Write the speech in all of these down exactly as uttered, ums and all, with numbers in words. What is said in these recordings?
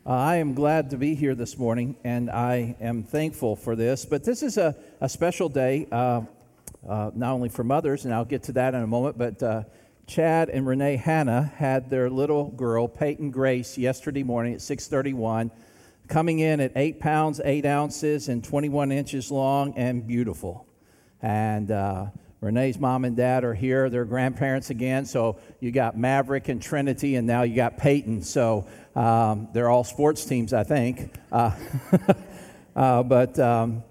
Uh, I am glad to be here this morning, and I am thankful for this. But this is a, a special day, uh, uh, not only for mothers, and I'll get to that in a moment, but uh, Chad and Renee Hannah had their little girl, Peyton Grace, yesterday morning at six thirty-one, coming in at eight pounds, eight ounces, and twenty-one inches long and beautiful. And uh, Renee's mom and dad are here. They're grandparents again, so you got Maverick and Trinity, and now you got Peyton. So um, they're all sports teams, I think. Uh, uh, but um,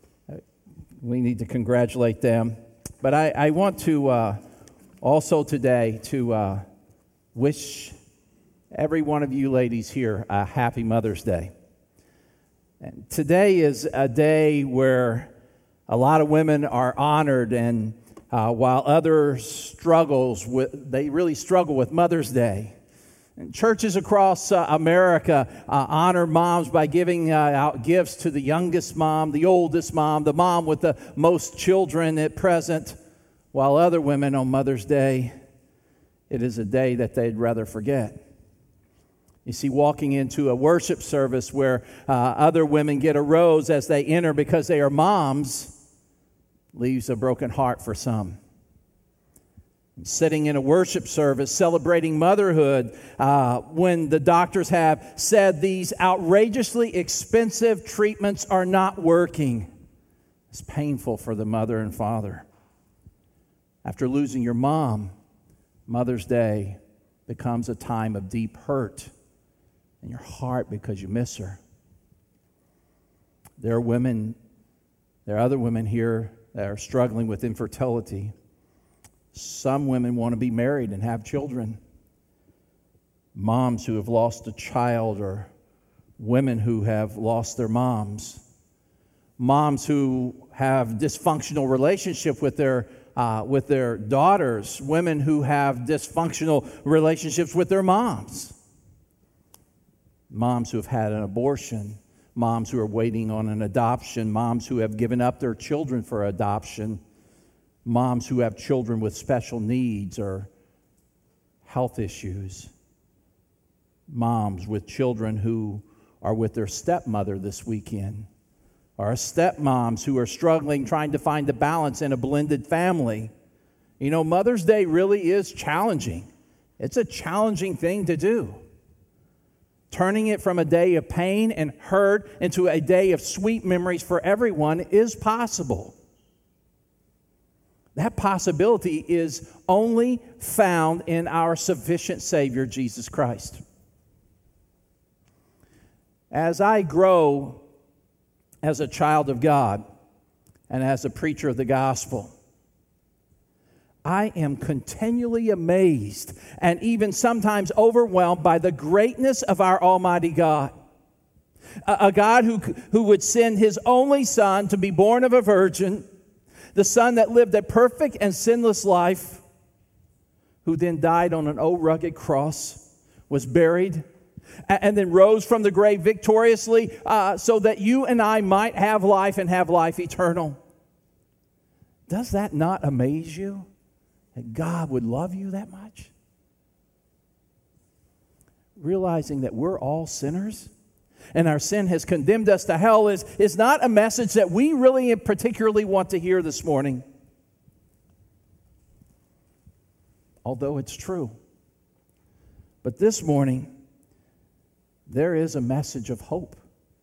we need to congratulate them. But I, I want to uh, also today to uh, wish every one of you ladies here a happy Mother's Day. And today is a day where a lot of women are honored, and uh, while others struggles with, they really struggle with Mother's Day. And churches across uh, America uh, honor moms by giving uh, out gifts to the youngest mom, the oldest mom, the mom with the most children at present, while other women on Mother's Day, it is a day that they'd rather forget. You see, walking into a worship service where uh, other women get a rose as they enter because they are moms leaves a broken heart for some. And sitting in a worship service celebrating motherhood uh, when the doctors have said these outrageously expensive treatments are not working, it's painful for the mother and father. After losing your mom, Mother's Day becomes a time of deep hurt in your heart because you miss her. There are women, there are other women here that are struggling with infertility. Some women want to be married and have children. Moms who have lost a child, or women who have lost their moms. Moms who have dysfunctional relationship with their uh, with their daughters. Women who have dysfunctional relationships with their moms. Moms who have had an abortion. Moms who are waiting on an adoption. Moms who have given up their children for adoption. Moms who have children with special needs or health issues. Moms with children who are with their stepmother this weekend. Or stepmoms who are struggling trying to find the balance in a blended family. You know, Mother's Day really is challenging. It's a challenging thing to do. Turning it from a day of pain and hurt into a day of sweet memories for everyone is possible. That possibility is only found in our sufficient Savior, Jesus Christ. As I grow as a child of God and as a preacher of the gospel, I am continually amazed and even sometimes overwhelmed by the greatness of our Almighty God. A, a God who, who would send His only Son to be born of a virgin, the Son that lived a perfect and sinless life, who then died on an old rugged cross, was buried, and, and then rose from the grave victoriously uh, so that you and I might have life and have life eternal. Does that not amaze you? That God would love you that much? Realizing that we're all sinners and our sin has condemned us to hell is, is not a message that we really particularly want to hear this morning. Although it's true. But this morning, there is a message of hope.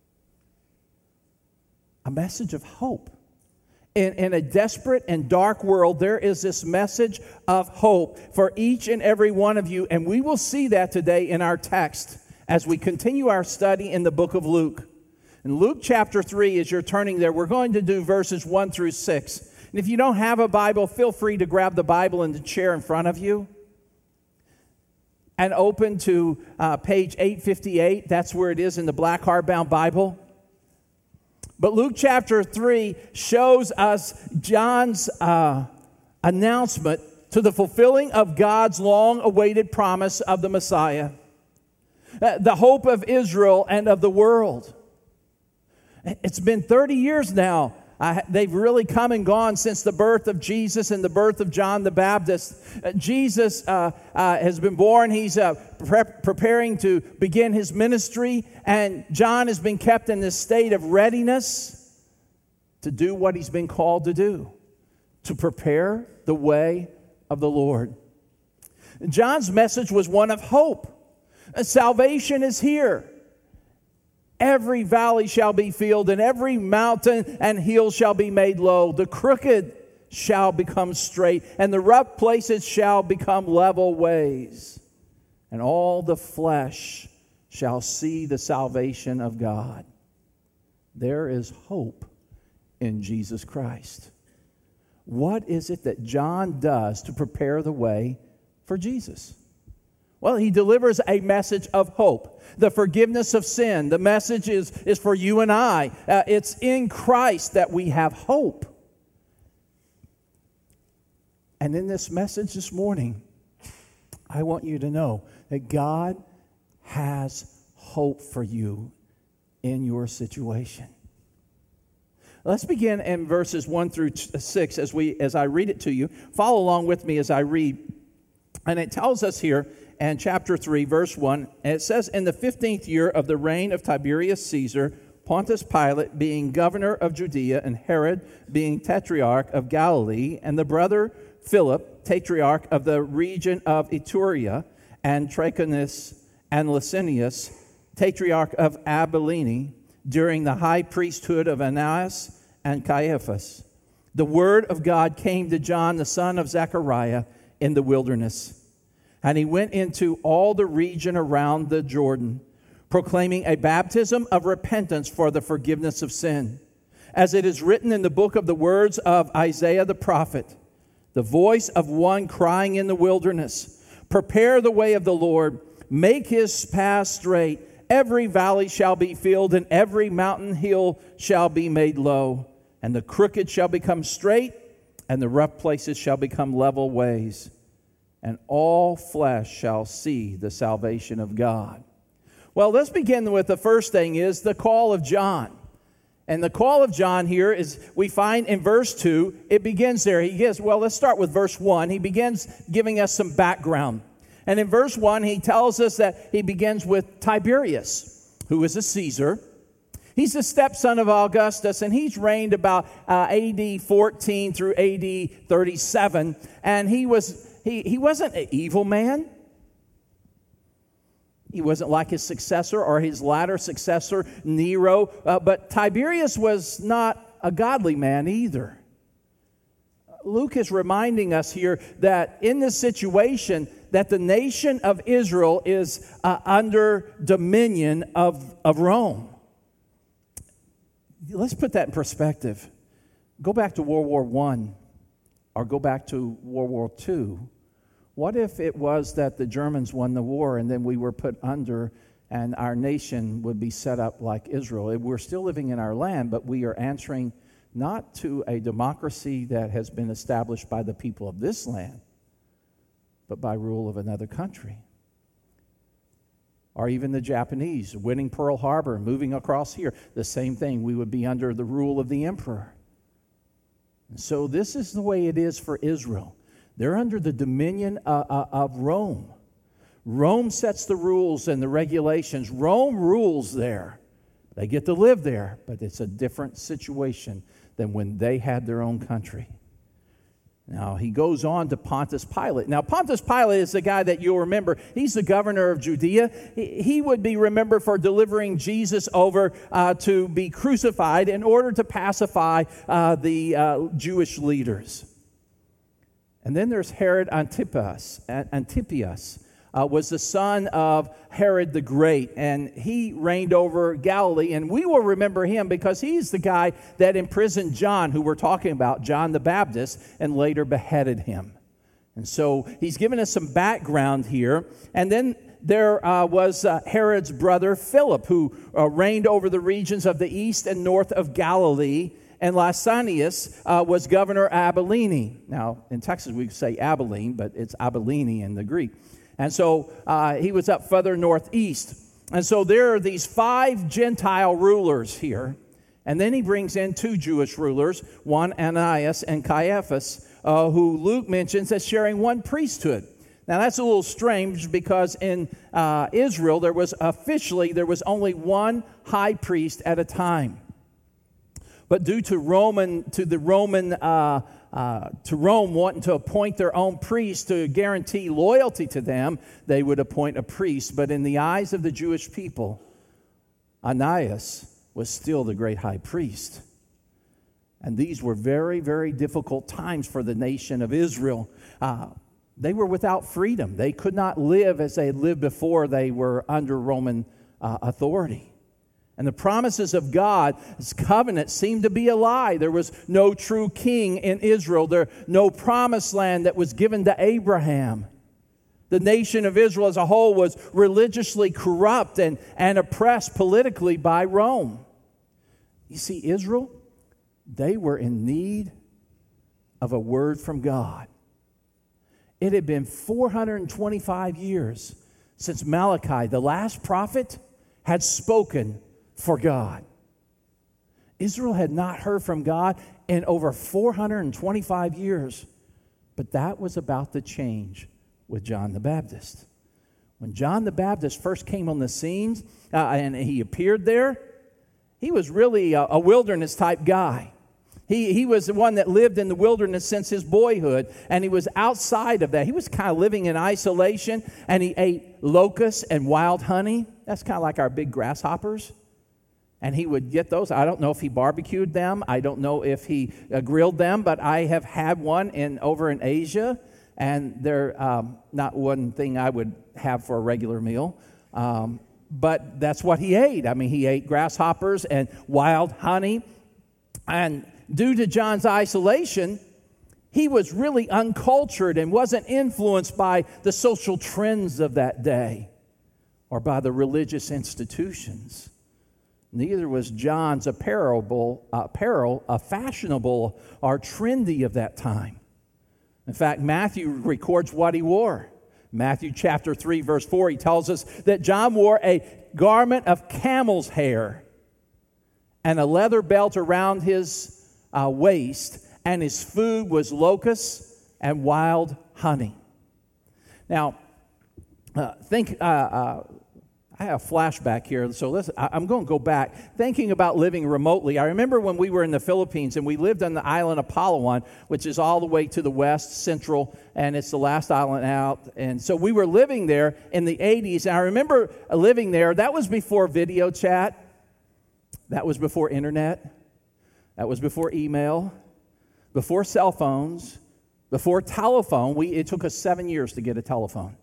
A message of hope. In, in a desperate and dark world, there is this message of hope for each and every one of you. And we will see that today in our text as we continue our study in the book of Luke. In Luke chapter three, as you're turning there, we're going to do verses one through six. And if you don't have a Bible, feel free to grab the Bible in the chair in front of you and open to uh, page eight fifty-eight. That's where it is in the black hardbound Bible. But Luke chapter three shows us John's uh, announcement to the fulfilling of God's long-awaited promise of the Messiah, uh, the hope of Israel and of the world. It's been thirty years now Uh, they've really come and gone since the birth of Jesus and the birth of John the Baptist. Uh, Jesus uh, uh, has been born. He's uh, pre- preparing to begin his ministry. And John has been kept in this state of readiness to do what he's been called to do, to prepare the way of the Lord. John's message was one of hope. Salvation is here. Every valley shall be filled, and every mountain and hill shall be made low. The crooked shall become straight, and the rough places shall become level ways. And all the flesh shall see the salvation of God. There is hope in Jesus Christ. What is it that John does to prepare the way for Jesus? Well, he delivers a message of hope, the forgiveness of sin. The message is, is for you and I. Uh, it's in Christ that we have hope. And in this message this morning, I want you to know that God has hope for you in your situation. Let's begin in verses one through six as we as I read it to you. Follow along with me as I read. And it tells us here, and chapter three, verse one, and it says, in the fifteenth year of the reign of Tiberius Caesar, Pontius Pilate being governor of Judea, and Herod being tetrarch of Galilee, and the brother Philip, tetrarch of the region of Iturea, and Trachonitis and Lysanias, tetrarch of Abilene, during the high priesthood of Annas and Caiaphas, the word of God came to John, the son of Zechariah, in the wilderness. And he went into all the region around the Jordan, proclaiming a baptism of repentance for the forgiveness of sin. As it is written in the book of the words of Isaiah the prophet, the voice of one crying in the wilderness, prepare the way of the Lord, make his path straight. Every valley shall be filled, and every mountain hill shall be made low. And the crooked shall become straight, and the rough places shall become level ways. And all flesh shall see the salvation of God. Well, let's begin with the first thing is the call of John. And the call of John here is, we find in verse two, it begins there. He gives, well, let's start with verse one. He begins giving us some background. And in verse one, he tells us that he begins with Tiberius, who is a Caesar. He's the stepson of Augustus, and he's reigned about uh, A D fourteen through A D thirty-seven. And he was he he wasn't an evil man. He wasn't like his successor or his latter successor, Nero. Uh, but Tiberius was not a godly man either. Luke is reminding us here that in this situation, that the nation of Israel is uh, under dominion of, of Rome. Let's put that in perspective. Go back to World War One or go back to World War Two. What if it was that the Germans won the war and then we were put under and our nation would be set up like Israel? We're still living in our land, but we are answering not to a democracy that has been established by the people of this land, but by rule of another country. Or even the Japanese winning Pearl Harbor and moving across here. The same thing, we would be under the rule of the emperor. And so this is the way it is for Israel. They're under the dominion uh, uh, of Rome. Rome sets the rules and the regulations. Rome rules there. They get to live there, but it's a different situation than when they had their own country. Now, he goes on to Pontius Pilate. Now, Pontius Pilate is the guy that you'll remember. He's the governor of Judea. He, he would be remembered for delivering Jesus over uh, to be crucified in order to pacify uh, the uh, Jewish leaders. And then there's Herod Antipas. Antipas uh, was the son of Herod the Great, and he reigned over Galilee. And we will remember him because he's the guy that imprisoned John, who we're talking about, John the Baptist, and later beheaded him. And so he's given us some background here. And then there uh, was uh, Herod's brother Philip, who uh, reigned over the regions of the east and north of Galilee. And Lysanias uh, was governor of Abilene. Now, in Texas, we say Abilene, but it's Abilene in the Greek. And so uh, he was up further northeast. And so there are these five Gentile rulers here. And then he brings in two Jewish rulers, one Ananias and Caiaphas, uh, who Luke mentions as sharing one priesthood. Now that's a little strange because in uh, Israel there was officially there was only one high priest at a time. But due to Roman to the Roman uh, uh, to Rome wanting to appoint their own priest to guarantee loyalty to them, they would appoint a priest. But in the eyes of the Jewish people, Ananias was still the great high priest. And these were very, very difficult times for the nation of Israel. Uh, they were without freedom. They could not live as they had lived before they were under Roman uh, authority. And the promises of God's covenant seemed to be a lie. There was no true king in Israel. There no promised land that was given to Abraham. The nation of Israel as a whole was religiously corrupt and, and oppressed politically by Rome. You see, Israel, they were in need of a word from God. It had been four hundred twenty-five years since Malachi, the last prophet, had spoken for God. Israel had not heard from God in over four hundred twenty-five years, but that was about to change with John the Baptist. When John the Baptist first came on the scene uh, and he appeared there, he was really a, a wilderness type guy. He, he was the one that lived in the wilderness since his boyhood, and he was outside of that. He was kind of living in isolation, and he ate locusts and wild honey. That's kind of like our big grasshoppers. And he would get those. I don't know if he barbecued them. I don't know if he uh, grilled them, but I have had one in over in Asia. And they're um, not one thing I would have for a regular meal. Um, but that's what he ate. I mean, he ate grasshoppers and wild honey. And due to John's isolation, he was really uncultured and wasn't influenced by the social trends of that day or by the religious institutions. Neither was John's apparel, apparel uh, fashionable or trendy of that time. In fact, Matthew records what he wore. Matthew chapter three, verse four, he tells us that John wore a garment of camel's hair and a leather belt around his uh, waist, and his food was locusts and wild honey. Now, uh, think, uh, uh, I have a flashback here, so let's, I'm going to go back. Thinking about living remotely, I remember when we were in the Philippines and we lived on the island of Palawan, which is all the way to the west, central, and it's the last island out. And so we were living there in the eighties, and I remember living there. That was before video chat. That was before internet. That was before email, before cell phones, before telephone. We, it took us seven years to get a telephone.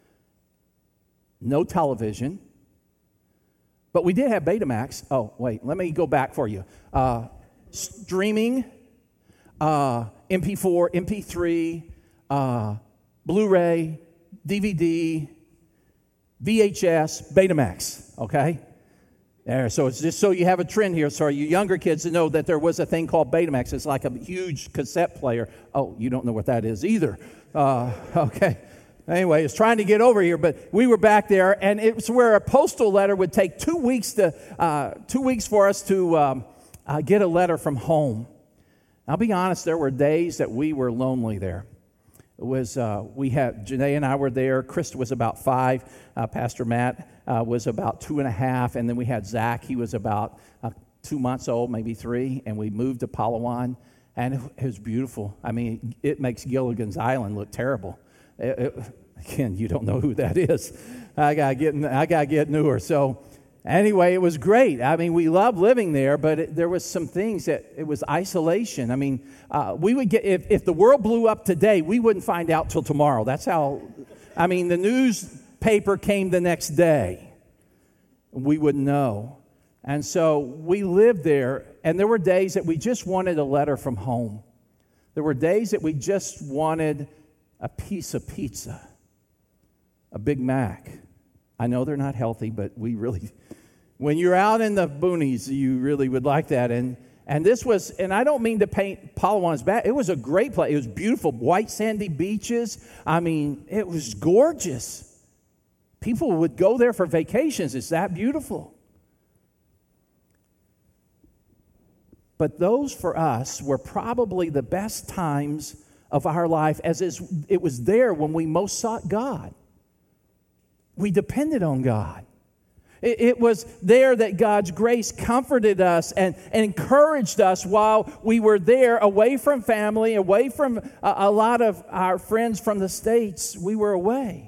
No television. But we did have Betamax. Oh, wait, let me go back for you. Uh, streaming, uh, M P four, M P three, uh, Blu-ray, D V D, V H S, Betamax, okay? There, so it's just so you have a trend here, so you younger kids to know that there was a thing called Betamax. It's like a huge cassette player. Oh, you don't know what that is either. Uh, okay. Anyway, it's trying to get over here, but we were back there, and it was where a postal letter would take two weeks to uh, two weeks for us to um, uh, get a letter from home. I'll be honest, there were days that we were lonely there. It was uh, we had Janae and I were there. Krista was about five. Uh, Pastor Matt uh, was about two and a half, and then we had Zach. He was about uh, two months old, maybe three, and we moved to Palawan, and it, it was beautiful. I mean, it makes Gilligan's Island look terrible. It, it, again, you don't know who that is. I gotta get I gotta get newer. So anyway, it was great. I mean, we loved living there, but it, there was some things that it was isolation. I mean, uh, we would get if, if the world blew up today, we wouldn't find out till tomorrow. That's how. I mean, the newspaper came the next day. We wouldn't know, and so we lived there. And there were days that we just wanted a letter from home. There were days that we just wanted a piece of pizza, a Big Mac. I know they're not healthy, but we really, when you're out in the boonies, you really would like that. And and this was, and I don't mean to paint Palawan's bad. It was a great place. It was beautiful, white sandy beaches. I mean, it was gorgeous. People would go there for vacations. It's that beautiful. But those for us were probably the best times of our life, as it was there when we most sought God. We depended on God. It was there that God's grace comforted us and, and encouraged us while we were there, away from family, away from a, a lot of our friends from the States. We were away.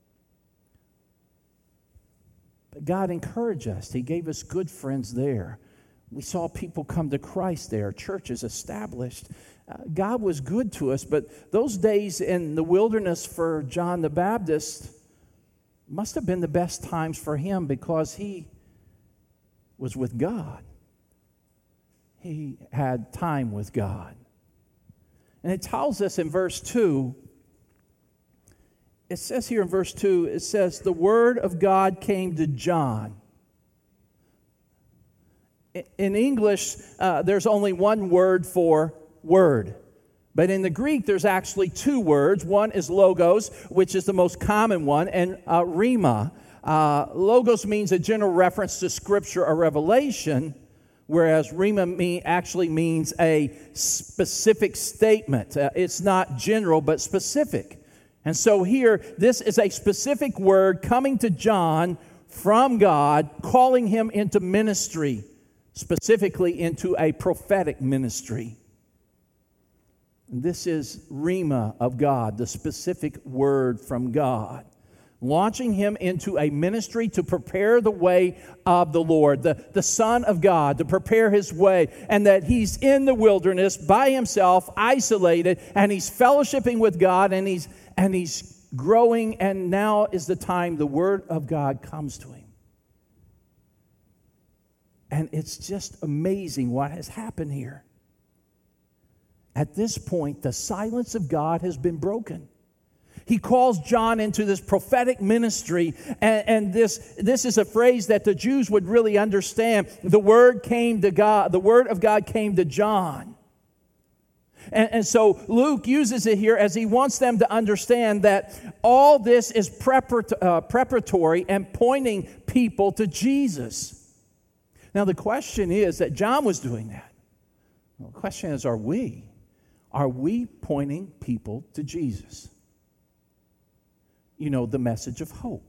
But God encouraged us. He gave us good friends there. We saw people come to Christ there, churches established. Uh, God was good to us, but those days in the wilderness for John the Baptist must have been the best times for him because he was with God. He had time with God. And it tells us in verse two, it says here in verse two, it says, the word of God came to John. In English, uh, there's only one word for word. But in the Greek, there's actually two words. One is logos, which is the most common one, and uh, rhema. Uh, logos means a general reference to Scripture or revelation, whereas rhema mean, actually means a specific statement. Uh, it's not general, but specific. And so here, this is a specific word coming to John from God, calling him into ministry, specifically into a prophetic ministry. This is rhema of God, the specific word from God, launching him into a ministry to prepare the way of the Lord, the, the Son of God, to prepare his way, and that he's in the wilderness by himself, isolated, and he's fellowshipping with God, and he's and he's growing, and now is the time the word of God comes to him. And it's just amazing what has happened here. At this point, the silence of God has been broken. He calls John into this prophetic ministry, and, and this, this is a phrase that the Jews would really understand. The word came to God, the word of God came to John. And, and so Luke uses it here as he wants them to understand that all this is prepar- uh, preparatory and pointing people to Jesus. Now, the question is that John was doing that. Well, the question is, are we? Are we pointing people to Jesus? You know, the message of hope.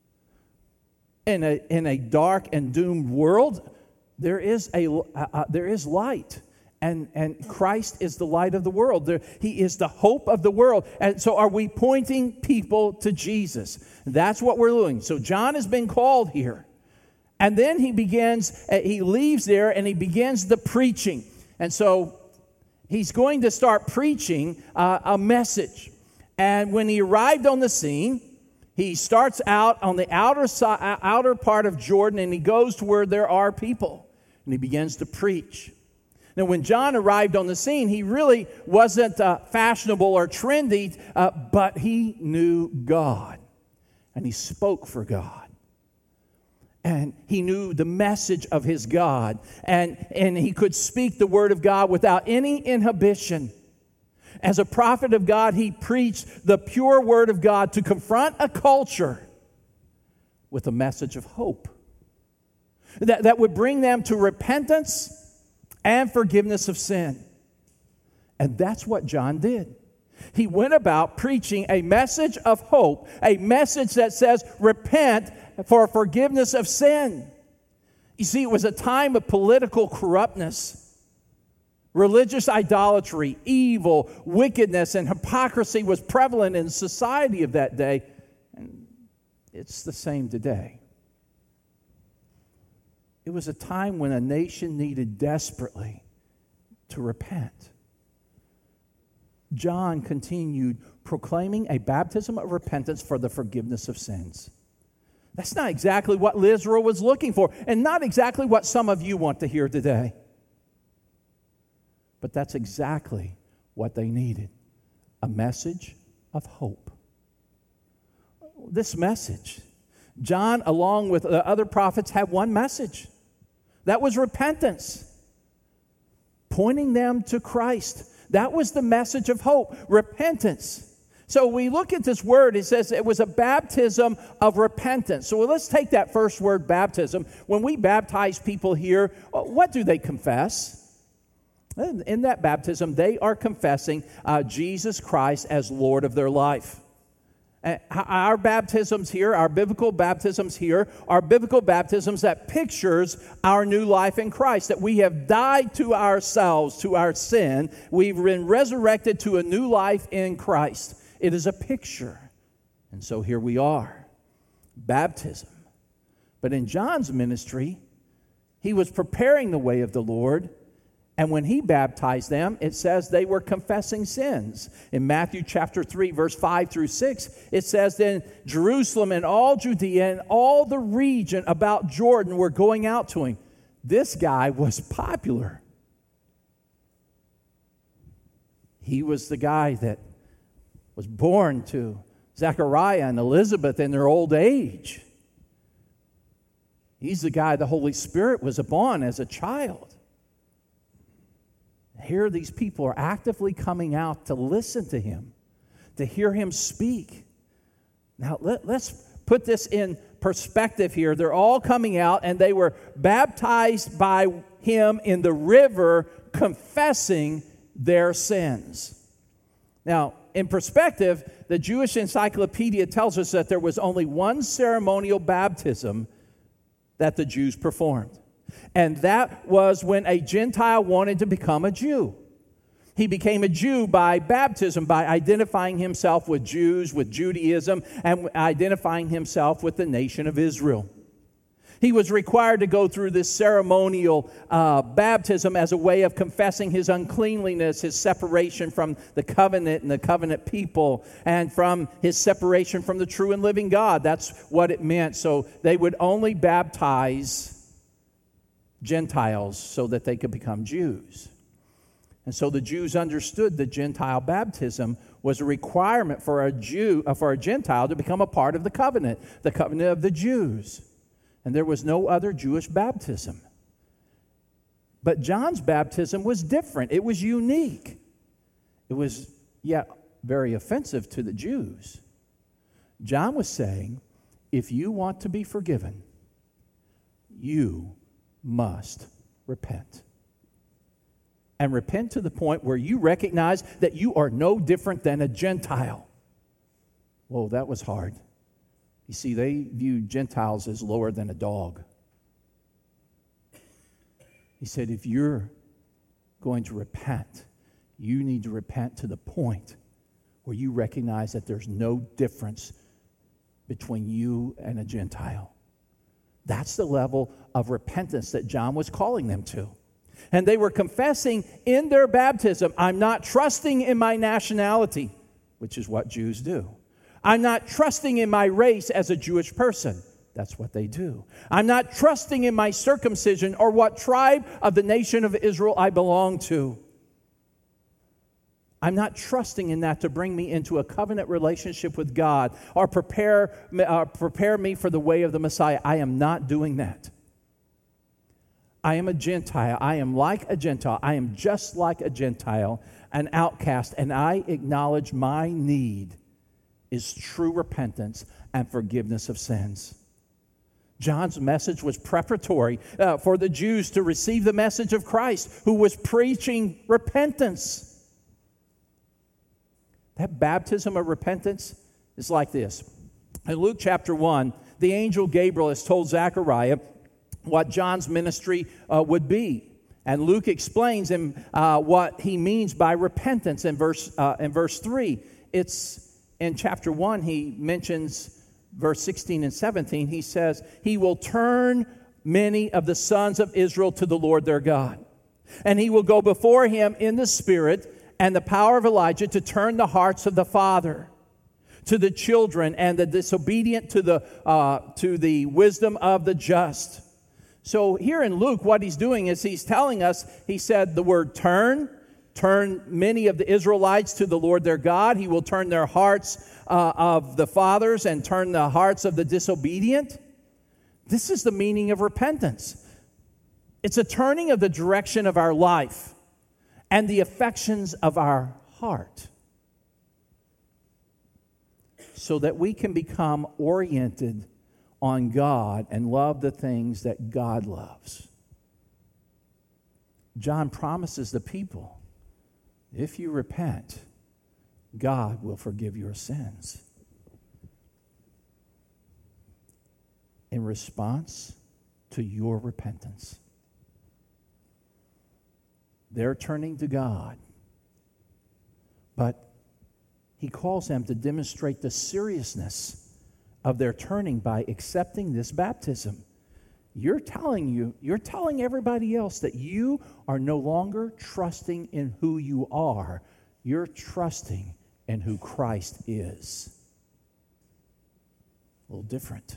In a, in a dark and doomed world, there is, a, uh, there is light. And, and Christ is the light of the world. There, he is the hope of the world. And so are we pointing people to Jesus? That's what we're doing. So John has been called here. And then he begins, uh, he leaves there and he begins the preaching. And so he's going to start preaching uh, a message. And when he arrived on the scene, he starts out on the outer, side, outer part of Jordan, and he goes to where there are people. And he begins to preach. Now, when John arrived on the scene, he really wasn't uh, fashionable or trendy, uh, but he knew God. And he spoke for God. And he knew the message of his God. And, and he could speak the word of God without any inhibition. As a prophet of God, he preached the pure word of God to confront a culture with a message of hope that, that would bring them to repentance and forgiveness of sin. And that's what John did. He went about preaching a message of hope, a message that says, repent for forgiveness of sin. You see, it was a time of political corruptness, religious idolatry, evil, wickedness, and hypocrisy was prevalent in society of that day. And it's the same today. It was a time when a nation needed desperately to repent. John continued proclaiming a baptism of repentance for the forgiveness of sins. That's not exactly what Israel was looking for, and not exactly what some of you want to hear today. But that's exactly what they needed, a message of hope. This message, John, along with the other prophets, had one message. That was repentance, pointing them to Christ. That was the message of hope, repentance. So we look at this word, it says it was a baptism of repentance. So let's take that first word, baptism. When we baptize people here, what do they confess? In that baptism, they are confessing uh, Jesus Christ as Lord of their life. Uh, our baptisms here, our biblical baptisms here, are biblical baptisms that pictures our new life in Christ, that we have died to ourselves, to our sin. We've been resurrected to a new life in Christ. It is a picture. And so here we are, baptism. But in John's ministry, he was preparing the way of the Lord. And when he baptized them, it says they were confessing sins. In Matthew chapter three, verse five through six, it says, then Jerusalem and all Judea and all the region about Jordan were going out to him. This guy was popular. He was the guy that was born to Zechariah and Elizabeth in their old age. He's the guy the Holy Spirit was upon as a child. Here these people are actively coming out to listen to him, to hear him speak. Now let, let's put this in perspective here. They're all coming out and they were baptized by him in the river, confessing their sins. Now, in perspective, the Jewish Encyclopedia tells us that there was only one ceremonial baptism that the Jews performed. And that was when a Gentile wanted to become a Jew. He became a Jew by baptism, by identifying himself with Jews, with Judaism, and identifying himself with the nation of Israel. He was required to go through this ceremonial uh, baptism as a way of confessing his uncleanliness, his separation from the covenant and the covenant people, and from his separation from the true and living God. That's what it meant. So they would only baptize Gentiles so that they could become Jews. And so the Jews understood that Gentile baptism was a requirement for a Jew, uh, for a Gentile to become a part of the covenant, the covenant of the Jews. And there was no other Jewish baptism. But John's baptism was different. It was unique. It was yet very offensive to the Jews. John was saying, if you want to be forgiven, you must repent. And repent to the point where you recognize that you are no different than a Gentile. Whoa, that was hard. You see, they viewed Gentiles as lower than a dog. He said, if you're going to repent, you need to repent to the point where you recognize that there's no difference between you and a Gentile. That's the level of repentance that John was calling them to. And they were confessing in their baptism, I'm not trusting in my nationality, which is what Jews do. I'm not trusting in my race as a Jewish person. That's what they do. I'm not trusting in my circumcision or what tribe of the nation of Israel I belong to. I'm not trusting in that to bring me into a covenant relationship with God or prepare, uh, prepare me for the way of the Messiah. I am not doing that. I am a Gentile. I am like a Gentile. I am just like a Gentile, an outcast, and I acknowledge my need is true repentance and forgiveness of sins. John's message was preparatory uh, for the Jews to receive the message of Christ, who was preaching repentance. That baptism of repentance is like this. In Luke chapter one, the angel Gabriel has told Zechariah what John's ministry uh, would be. And Luke explains him uh, what he means by repentance in verse, uh, in verse three. It's in chapter one, he mentions verse sixteen and seventeen. He says, he will turn many of the sons of Israel to the Lord their God. And he will go before him in the spirit and the power of Elijah to turn the hearts of the father to the children and the disobedient to the, uh, to the wisdom of the just. So here in Luke, what he's doing is he's telling us, he said the word turn, turn many of the Israelites to the Lord their God. He will turn their hearts uh, of the fathers and turn the hearts of the disobedient. This is the meaning of repentance. It's a turning of the direction of our life and the affections of our heart so that we can become oriented on God and love the things that God loves. John promises the people, if you repent, God will forgive your sins. In response to your repentance, they're turning to God, but he calls them to demonstrate the seriousness of their turning by accepting this baptism. You're telling you, you're telling everybody else that you are no longer trusting in who you are. You're trusting in who Christ is. A little different.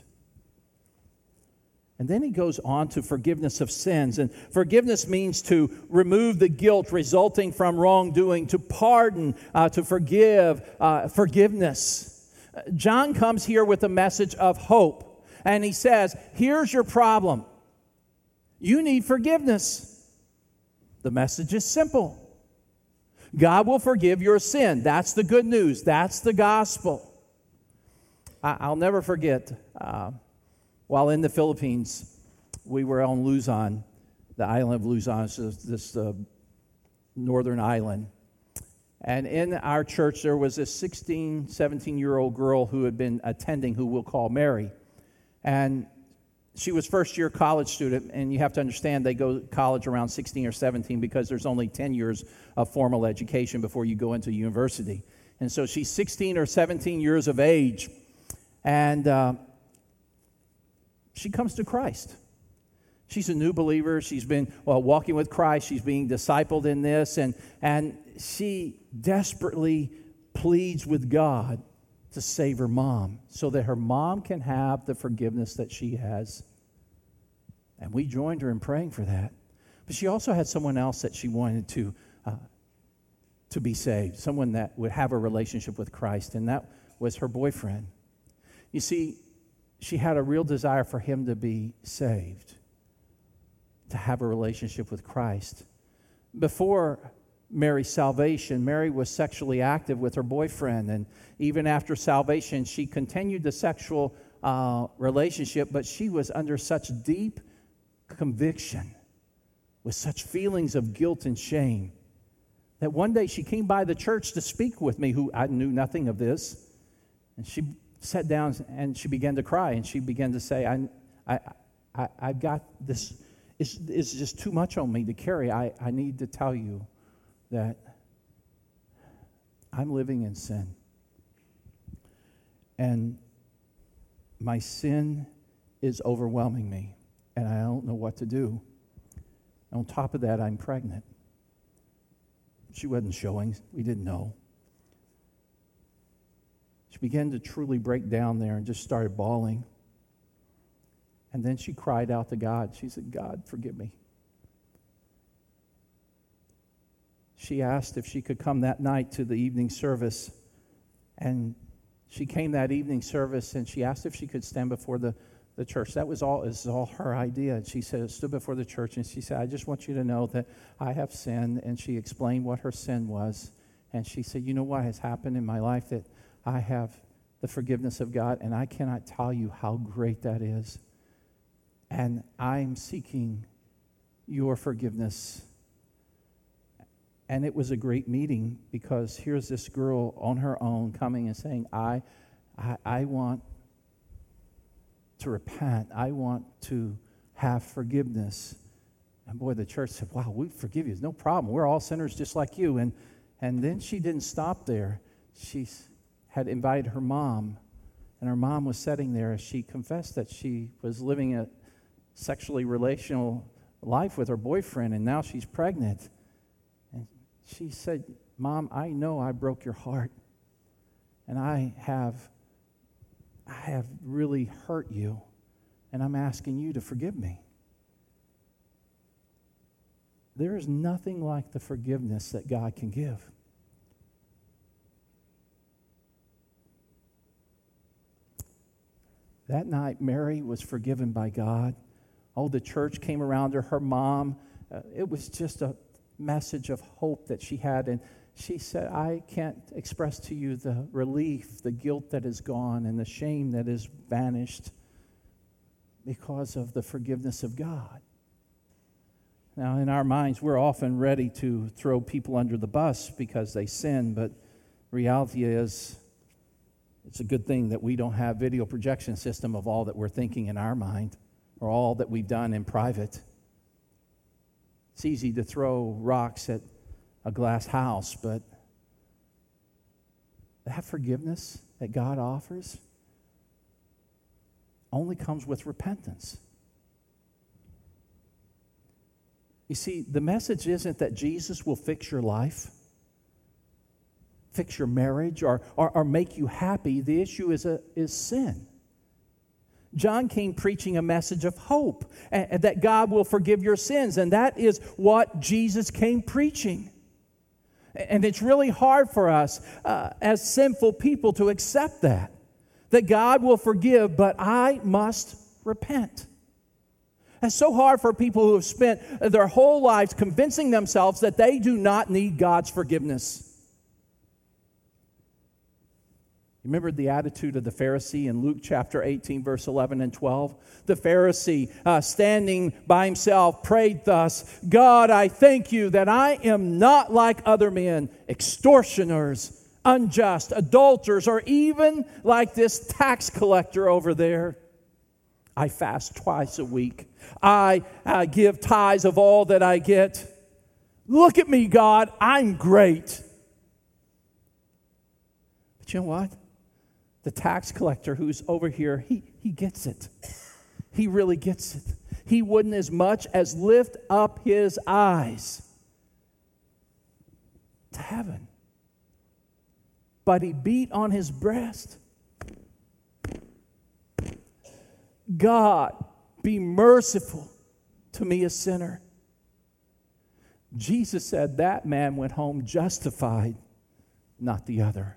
And then he goes on to forgiveness of sins. And forgiveness means to remove the guilt resulting from wrongdoing, to pardon, uh, to forgive, uh, forgiveness. John comes here with a message of hope. And he says, here's your problem. You need forgiveness. The message is simple. God will forgive your sin. That's the good news. That's the gospel. I, I'll never forget... Uh, While in the Philippines, we were on Luzon, the island of Luzon, it's this, this uh, northern island. And in our church, there was this sixteen, seventeen-year-old girl who had been attending, who we'll call Mary. And she was first-year college student, and you have to understand they go to college around sixteen or seventeen because there's only ten years of formal education before you go into university. And so she's sixteen or seventeen years of age, and... Uh, She comes to Christ. She's a new believer. She's been well, walking with Christ. She's being discipled in this. And, and she desperately pleads with God to save her mom so that her mom can have the forgiveness that she has. And we joined her in praying for that. But she also had someone else that she wanted to, uh, to be saved, someone that would have a relationship with Christ, and that was her boyfriend. You see, she had a real desire for him to be saved, to have a relationship with Christ. Before Mary's salvation, Mary was sexually active with her boyfriend, and even after salvation, she continued the sexual uh, relationship, but she was under such deep conviction, with such feelings of guilt and shame, that one day she came by the church to speak with me, who I knew nothing of this, and she sat down and she began to cry, and she began to say, I, I, I, I've got this, it's, it's just too much on me to carry. I, I need to tell you that I'm living in sin. And my sin is overwhelming me, and I don't know what to do. And on top of that, I'm pregnant. She wasn't showing. We didn't know. She began to truly break down there and just started bawling. And then she cried out to God. She said, God, forgive me. She asked if she could come that night to the evening service. And she came that evening service, and she asked if she could stand before the, the church. That was all, it was all her idea. And she said, stood before the church, and she said, I just want you to know that I have sinned. And she explained what her sin was. And she said, you know what has happened in my life, that I have the forgiveness of God, and I cannot tell you how great that is. And I'm seeking your forgiveness. And it was a great meeting, because here's this girl on her own coming and saying, I, I, I want to repent. I want to have forgiveness. And boy, the church said, wow, we forgive you. No problem. We're all sinners just like you. And, and then she didn't stop there. She's had invited her mom, and her mom was sitting there as she confessed that she was living a sexually relational life with her boyfriend, and now she's pregnant. And she said, Mom, I know I broke your heart, and I have, I have really hurt you, and I'm asking you to forgive me. There is nothing like the forgiveness that God can give. That night, Mary was forgiven by God. Oh, the church came around her. Her mom, uh, it was just a message of hope that she had. And she said, I can't express to you the relief, the guilt that is gone, and the shame that is vanished because of the forgiveness of God. Now, in our minds, we're often ready to throw people under the bus because they sin, but reality is it's a good thing that we don't have video projection system of all that we're thinking in our mind or all that we've done in private. It's easy to throw rocks at a glass house, but that forgiveness that God offers only comes with repentance. You see, the message isn't that Jesus will fix your life, fix your marriage, or, or, or make you happy. The issue is, a, is sin. John came preaching a message of hope, and, and that God will forgive your sins, and that is what Jesus came preaching. And it's really hard for us uh, as sinful people to accept that, that God will forgive, but I must repent. It's so hard for people who have spent their whole lives convincing themselves that they do not need God's forgiveness. Remember the attitude of the Pharisee in Luke chapter eighteen, verse eleven and twelve? The Pharisee, uh, standing by himself, prayed thus, God, I thank you that I am not like other men, extortioners, unjust, adulterers, or even like this tax collector over there. I fast twice a week. I uh, give tithes of all that I get. Look at me, God, I'm great. But you know what? The tax collector who's over here, he, he gets it. He really gets it. He wouldn't as much as lift up his eyes to heaven, but he beat on his breast. God, be merciful to me, a sinner. Jesus said that man went home justified, not the other.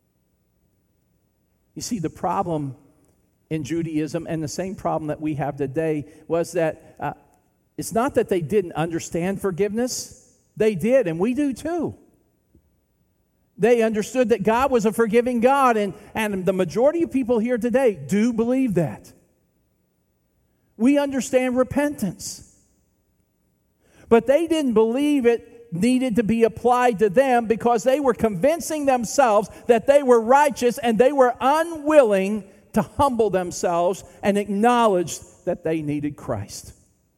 You see, the problem in Judaism, and the same problem that we have today, was that uh, it's not that they didn't understand forgiveness. They did, and we do too. They understood that God was a forgiving God, and, and the majority of people here today do believe that. We understand repentance. But they didn't believe it needed to be applied to them because they were convincing themselves that they were righteous, and they were unwilling to humble themselves and acknowledge that they needed Christ.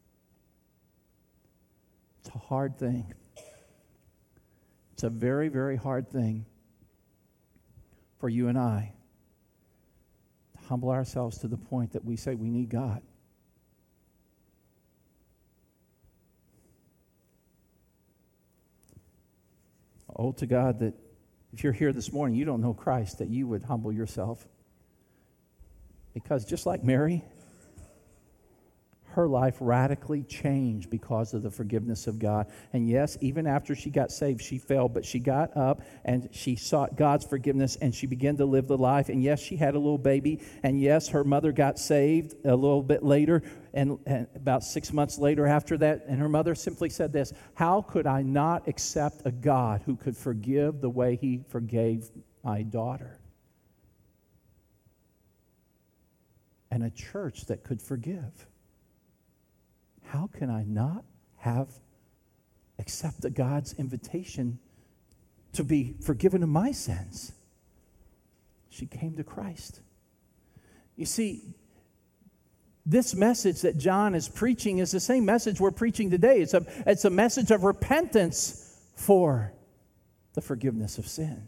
It's a hard thing. It's a very, very hard thing for you and I to humble ourselves to the point that we say we need God. Oh, to God, that if you're here this morning, you don't know Christ, that you would humble yourself. Because just like Mary, her life radically changed because of the forgiveness of God. And yes, even after she got saved, she fell, but she got up and she sought God's forgiveness and she began to live the life. And yes, she had a little baby. And yes, her mother got saved a little bit later, and, and about six months later after that. And her mother simply said this, how could I not accept a God who could forgive the way he forgave my daughter? And a church that could forgive. How can I not have accepted God's invitation to be forgiven of my sins? She came to Christ. You see, this message that John is preaching is the same message we're preaching today. It's a, it's a message of repentance for the forgiveness of sin.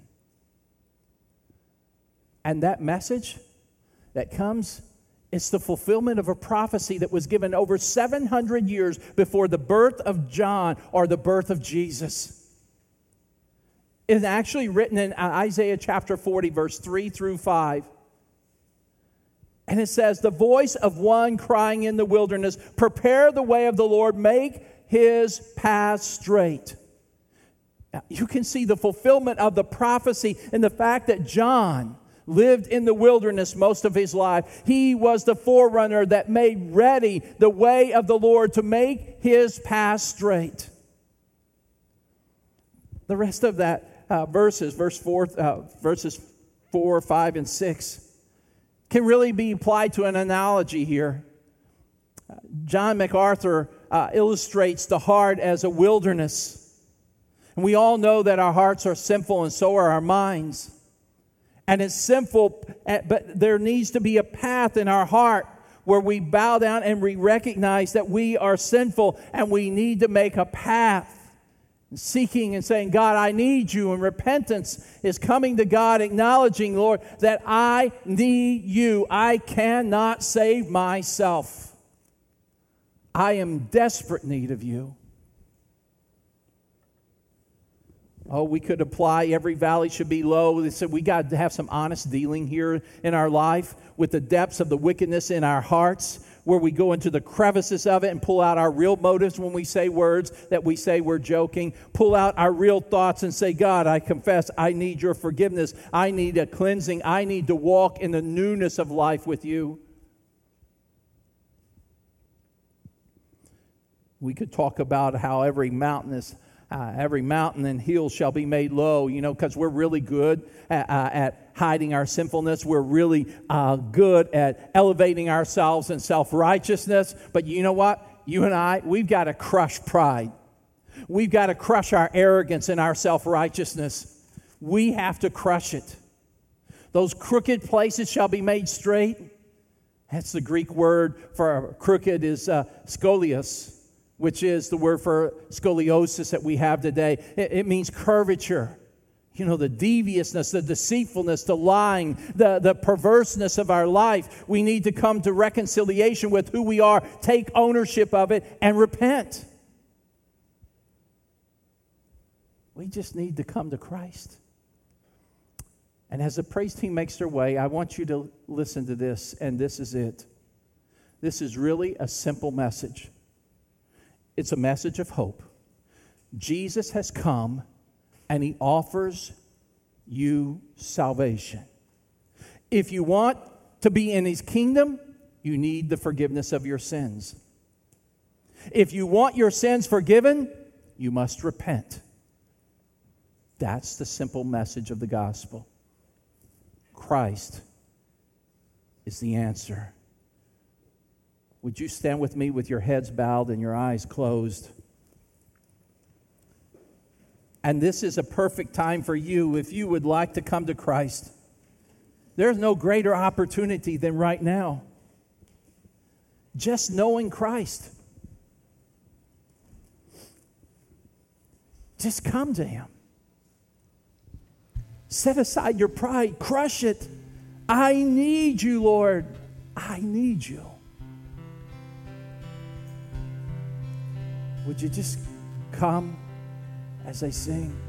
And that message that comes, it's the fulfillment of a prophecy that was given over seven hundred years before the birth of John or the birth of Jesus. It's actually written in Isaiah chapter forty, verse three through five. And it says, the voice of one crying in the wilderness, prepare the way of the Lord, make his path straight. Now, you can see the fulfillment of the prophecy in the fact that John lived in the wilderness most of his life. He was the forerunner that made ready the way of the Lord to make his path straight. The rest of that uh, verses, verse four, uh, verses four, five, and six, can really be applied to an analogy here. Uh, John MacArthur uh, illustrates the heart as a wilderness. And we all know that our hearts are sinful, and so are our minds. And it's sinful, but there needs to be a path in our heart where we bow down and we recognize that we are sinful, and we need to make a path. Seeking and saying, God, I need you. And repentance is coming to God, acknowledging, Lord, that I need you. I cannot save myself. I am desperate need of you. Oh, we could apply every valley should be low. They said we got to have some honest dealing here in our life with the depths of the wickedness in our hearts, where we go into the crevices of it and pull out our real motives when we say words that we say we're joking. Pull out our real thoughts and say, God, I confess I need your forgiveness. I need a cleansing. I need to walk in the newness of life with you. We could talk about how every mountain is Uh, every mountain and hill shall be made low, you know, because we're really good at, uh, at hiding our sinfulness. We're really uh, good at elevating ourselves in self-righteousness. But you know what? You and I, we've got to crush pride. We've got to crush our arrogance and our self-righteousness. We have to crush it. Those crooked places shall be made straight. That's the Greek word for crooked is uh, scolios, which is the word for scoliosis that we have today. It, it means curvature. You know, the deviousness, the deceitfulness, the lying, the, the perverseness of our life. We need to come to reconciliation with who we are, take ownership of it, and repent. We just need to come to Christ. And as the praise team makes their way, I want you to listen to this, and this is it. This is really a simple message. It's a message of hope. Jesus has come, and he offers you salvation. If you want to be in his kingdom, you need the forgiveness of your sins. If you want your sins forgiven, you must repent. That's the simple message of the gospel. Christ is the answer. Would you stand with me with your heads bowed and your eyes closed? And this is a perfect time for you if you would like to come to Christ. There's no greater opportunity than right now. Just knowing Christ. Just come to him. Set aside your pride. Crush it. I need you, Lord. I need you. Would you just come as I sing?